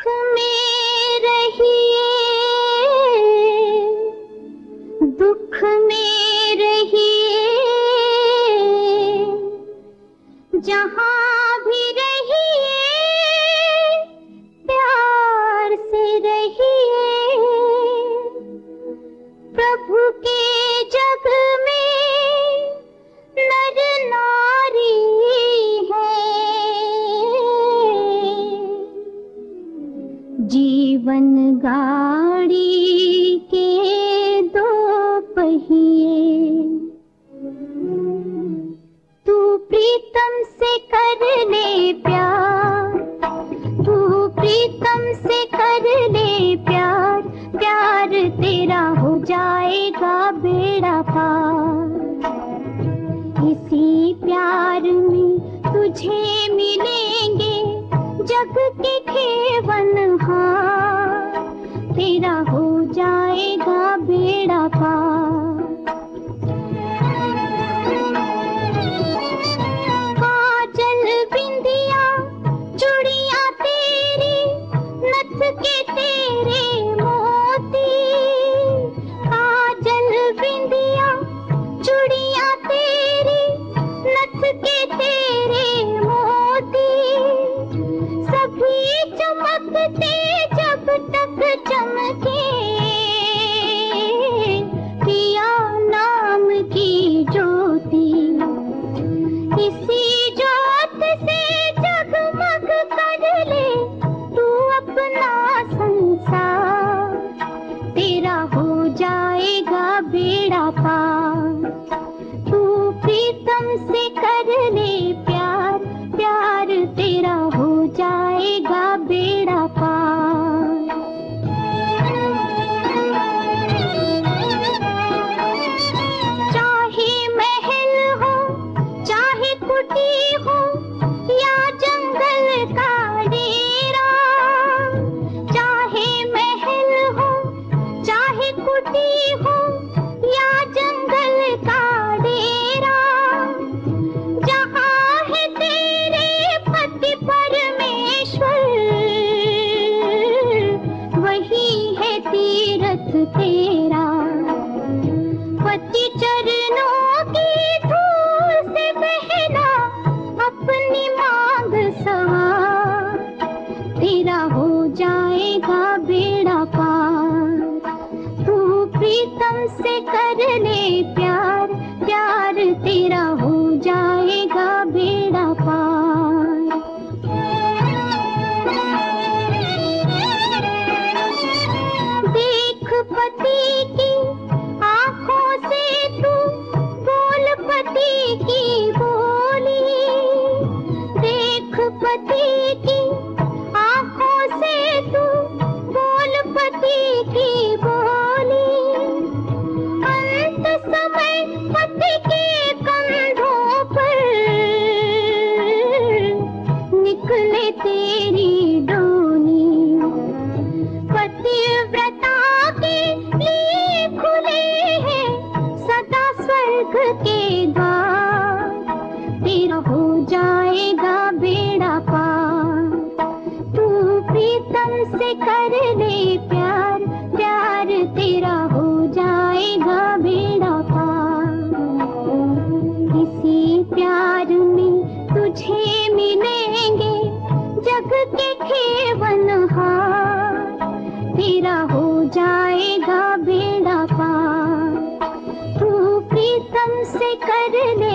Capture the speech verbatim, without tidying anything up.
में रहिए, दुख में रहिए, जहाँ भी रहिए प्यार से रहिए। प्रभु के जग में नर नारी है, जीवन गाड़ी के दो पहिए। तू प्रीतम से कर ले प्यार, तू प्रीतम से कर ले प्यार, प्यार तेरा हो जाएगा बेड़ा पार। इसी प्यार में तुझे मिलेंगे जग के खेवनहार, तेरा हो जाएगा बेड़ा पार। काजल बिंदिया चूड़ियां तेरी, नथ के तेरे मोती। काजल बिंदिया चूड़ियां तेरी, नथ के तेरे मोती। सभी चमकते जब तक चमके पिया नाम की ज्योति। इसी ज्योत से जगमग कर ले तू अपना संसार, तेरा हो जाएगा बेड़ा पार। तू प्रीतम से कर ले प्यार, प्यार तेरा हो जाएगा बेड़ा पार। चाहे महल हो चाहे कुटी हो या जंगल का डेरा, चाहे महल हो चाहे कुटी हो या जंगल का डेरा। जहाँ है तेरे पति परमेश्वर, वही है तीर्थ तेरा। पति चरणों की धूल से बहना अपनी मांग सवार, तेरा हो जाएगा बेड़ा पार। तू प्रीतम से कर ले प्यार, प्यार तेरा हो जाएगा बेड़ा पार। देख पति की आंखों से तू बोल पति की बोली। देख पति की आंखों से तू बोल पति की बोली। अंत समय पति के कंधों पर निकले तेरी डोली। पतिव्रता के लिए खुले हैं सदा स्वर्ग के द्वार, तेरा हो जाएगा बेड़ा पार। तू प्रीतम से कर ले प्यार, प्यार तेरा हो जाएगा बेड़ा पार। इसी प्यार में तुझे मिलेंगे जग के खेवनहार, तेरा हो जाएगा बेड़ा पार। तू प्रीतम से कर ले